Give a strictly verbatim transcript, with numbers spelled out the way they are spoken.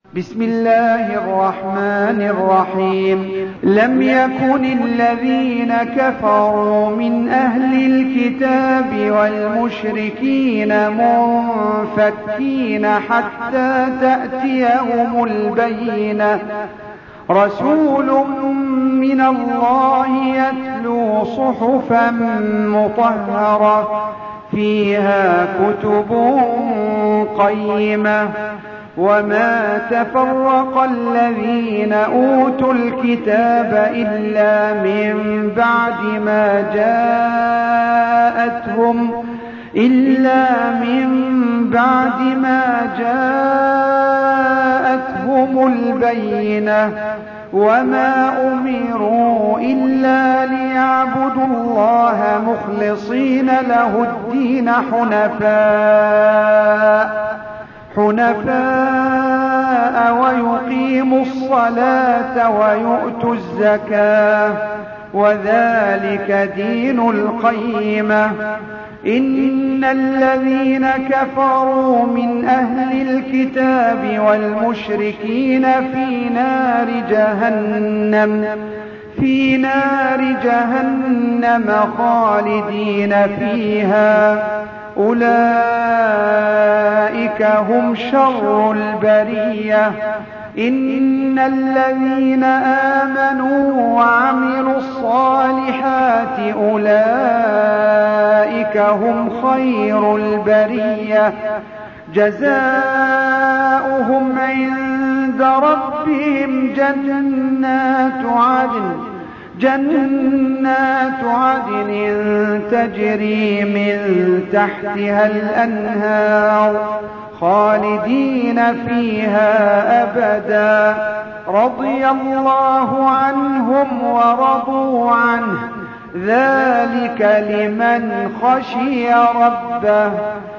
بسم الله الرحمن الرحيم لم يكن الذين كفروا من أهل الكتاب والمشركين منفكين حتى تأتيهم البينة رسول من الله يتلو صحفا مطهرة فيها كتب قيمة وما تفرق الذين أوتوا الكتاب إلا من بعد ما جاءتهم إلا من بعد ما جاءتهم البينة وما أمروا إلا ليعبدوا الله مخلصين له الدين حنفاء حنفاء ويقيموا الصلاة ويؤتوا الزكاة وذلك دين القيمة إن الذين كفروا من أهل الكتاب والمشركين في نار جهنم في نار جهنم خالدين فيها أولئك هم شر البرية إن الذين آمنوا وعملوا الصالحات أولئك هم خير البرية جزاؤهم عند ربهم جنات عدن جنات عدن تجري من تحتها الأنهار خالدين فيها أبدا رضي الله عنهم ورضوا عنه ذلك لمن خشي ربه